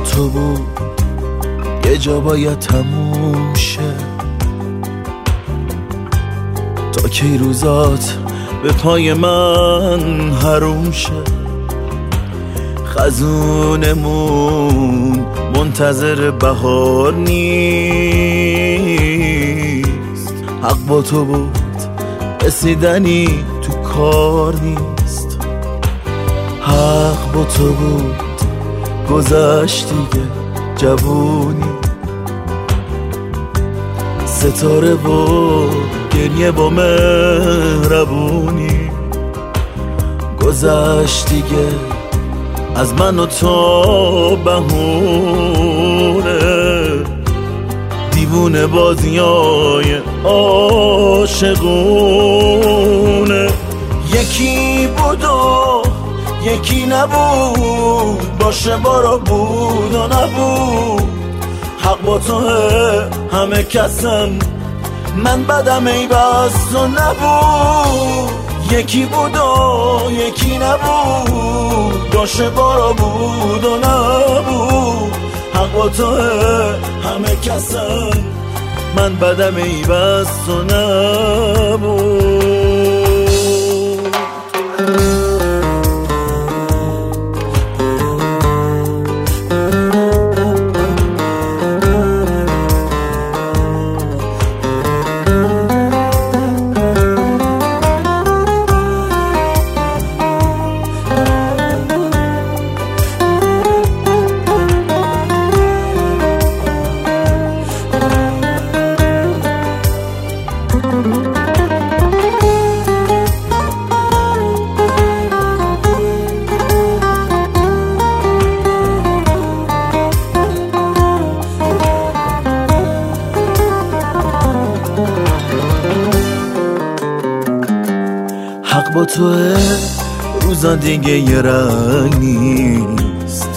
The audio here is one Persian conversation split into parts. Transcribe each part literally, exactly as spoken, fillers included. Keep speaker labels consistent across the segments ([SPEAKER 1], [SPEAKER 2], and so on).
[SPEAKER 1] تو بود یه جا باید تموم شه، تا کی روزات به پای من حروم شه. خزونمون منتظر بهار نیست، حق با تو بود رسیدنی تو کار نیست. حق با تو بود گذشت دیگه جوونی، ستاره و گریه با مهربونی. گذشت دیگه از من و تو بهونه، دیوونه بازیای عاشقونه. یکی بود و یکی نبود، باشه بارا بود و نبود. حق با توه همه کسم، من بدم ای بس و نبود. یکی بود و یکی نبود، باشه بارا بود و نبود. حق با توه همه کسم، من بدم ای بس و نبود. حق با توه روزا دیگه یه رنگ نیست،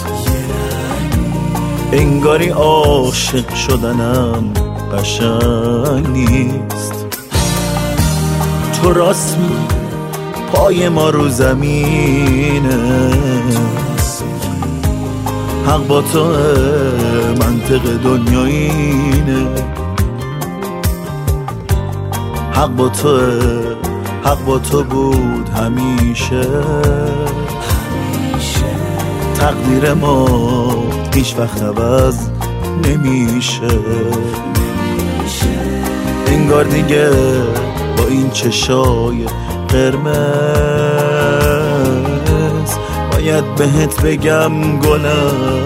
[SPEAKER 1] انگاری عاشق شدنم قشنگ نیست. تو راست می پای ما رو زمینه، حق با توه منطق دنیا اینه. حق با توه، حق با تو بود همیشه. تقدیر ما هیچ وقت عوض نمیشه. انگار دیگه با این چشای قرمز باید بهت بگم گلم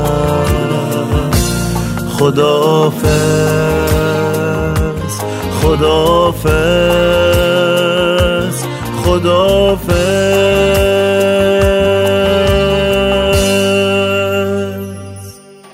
[SPEAKER 1] خداحافظ، خداحافظ، خداحافظ.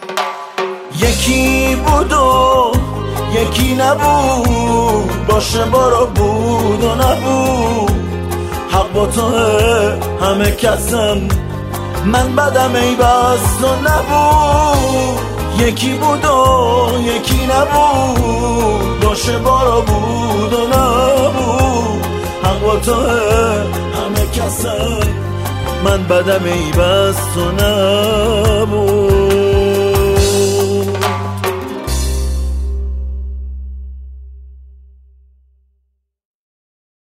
[SPEAKER 1] یکی بود و یکی نبود، باشه بارا بود و نبود. حق با توه همه کسم، من بدم ای بس و نبود. یکی بود و یکی نبود، باشه بارا بود و نبود. حق با توه همه کسم، من بدم ای بس و نبود.